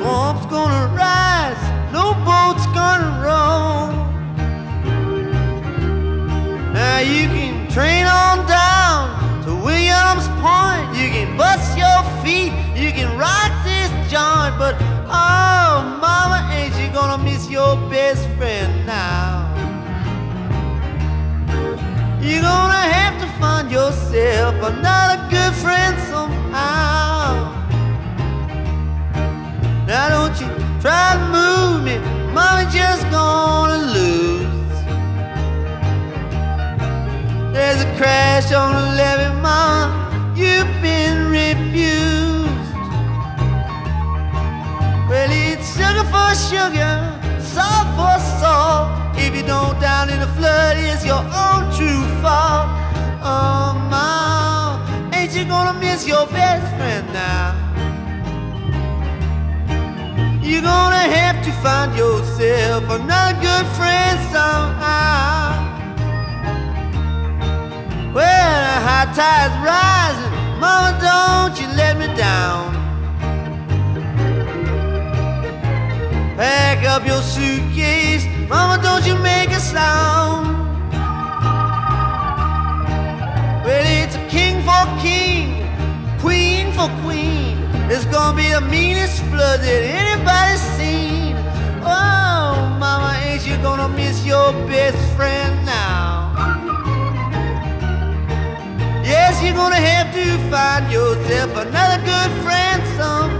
swamp's gonna rise, no boat's gonna roam. Now you can train on down to Williams Point, you can bust your feet, you can rock this joint, but oh, mama, ain't you gonna miss your best friend now? You're gonna have to find yourself another good friend somehow. Now don't you try to move me, mama just gonna lose. There's a crash on the levee, mama, you've been refused. Well, it's sugar for sugar, salt for salt. If you don't down in the flood, it's your own true fault. Oh, mom, ain't you gonna miss your best friend now? You're gonna have to find yourself another good friend somehow. Well, the high tide's rising, mama, don't you let me down. Pack up your suitcase, mama, don't you make a sound. Well, it's a king for king, queen for queen. It's gonna be the meanest flood that anybody's seen. Oh, mama, ain't you gonna miss your best friend now? Yes, you're gonna have to find yourself another good friend somehow.